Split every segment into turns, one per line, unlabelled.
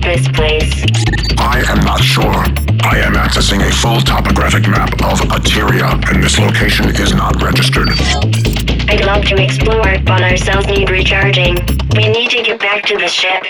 this place?
I am not sure. I am accessing a full topographic map of Ateria, and this location is not registered.
I'd love to explore, but our cells need recharging. We need to get back to the ship.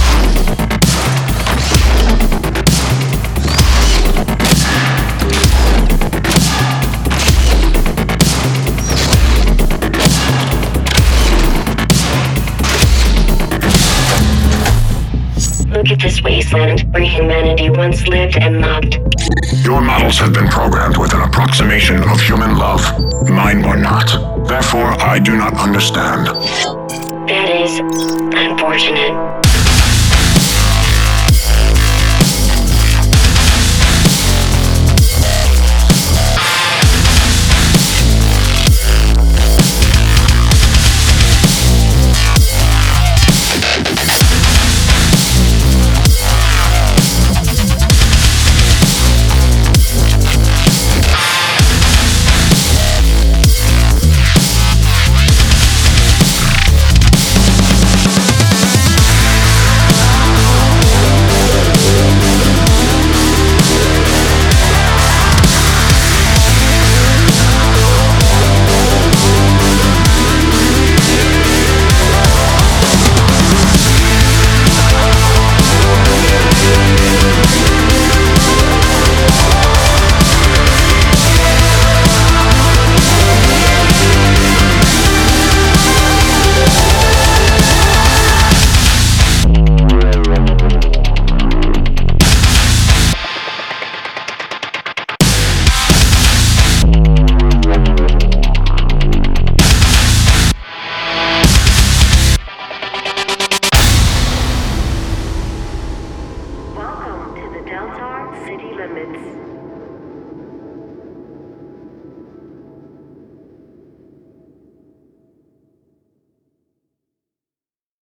Look at this wasteland where humanity once lived and loved.
Your models have been programmed with an approximation of human love. Mine were not. Therefore, I do not understand.
That is unfortunate.